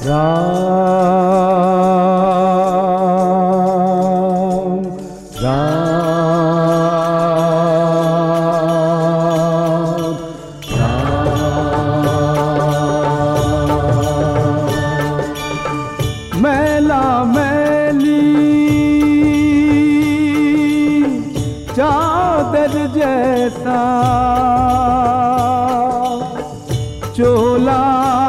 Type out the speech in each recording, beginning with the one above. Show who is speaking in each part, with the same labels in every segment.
Speaker 1: राम राम राम। मैला मैली चादर जैसा चोला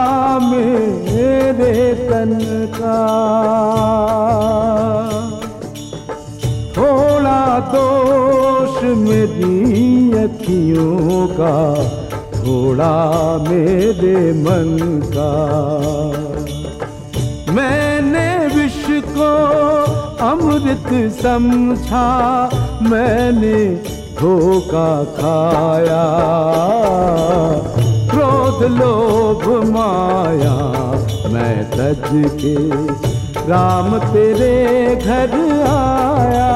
Speaker 1: मेरे तन का, थोड़ा दोष मेरी अखियों का, थोड़ा मेरे मन का। मैंने विष को अमृत समझा, मैंने धोखा खाया। क्रोध लोभ माया मैं तज के राम तेरे घर आया।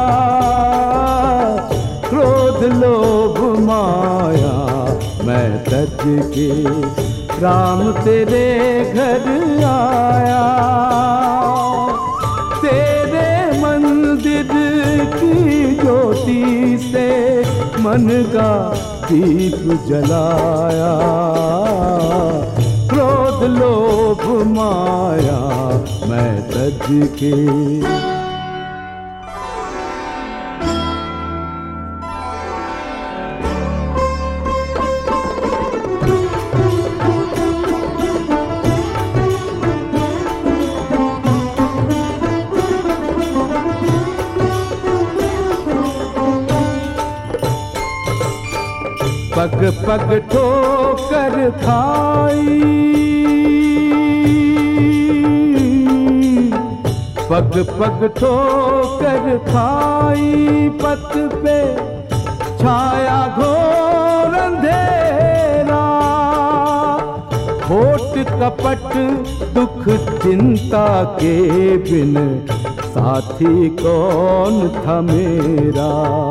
Speaker 1: क्रोध लोभ माया मैं तज के राम तेरे घर आया। तेरे मंदिर की ज्योति से मन का दीप जलाया। क्रोध लोभ माया मैं तज के पग पग ठोकर खाई, पग पग ठोकर खाई। पथ पे छाया घोर अंधेरा, होठ कपट दुख चिंता के बिन साथी कौन था मेरा।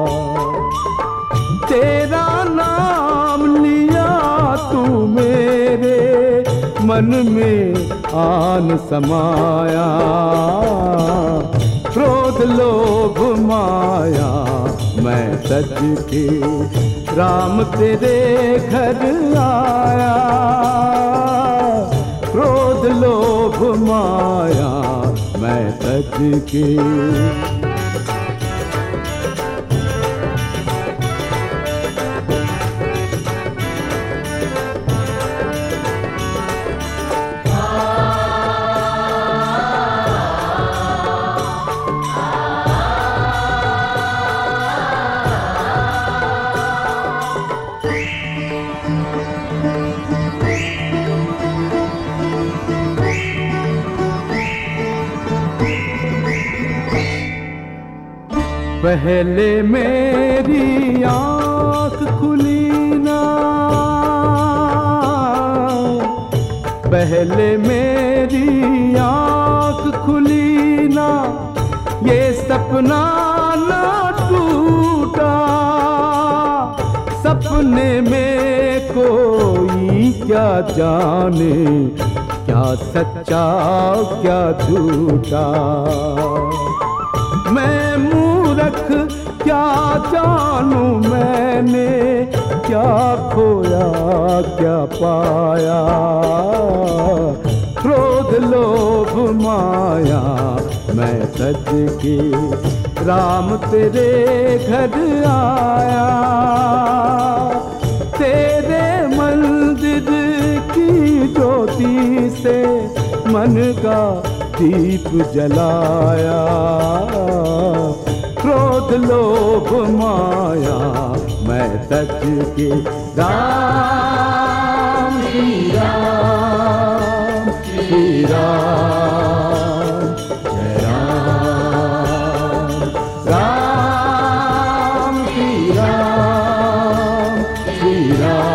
Speaker 1: तेरा नाम लिया तू मेरे मन में आन समाया। क्रोध लोभ माया मैं तज के राम तेरे घर आया। क्रोध लोभ माया मैं तज के पहले मेरी आँख खुली ना, पहले मेरी आँख खुली ना, ये सपना ना टूटा। सपने में कोई क्या जाने, क्या सच्चा क्या झूठा। मैं मूर्ख क्या जानूं मैंने, क्या खोया क्या पाया। क्रोध लोभ माया मैं तज के राम तेरे घर आया। तेरे मंदिर की ज्योति से मन का दीप जलाया। क्रोध लोभ माया मैं तज के राम श्री राम श्री राम जय राम राम श्री राम श्री राम।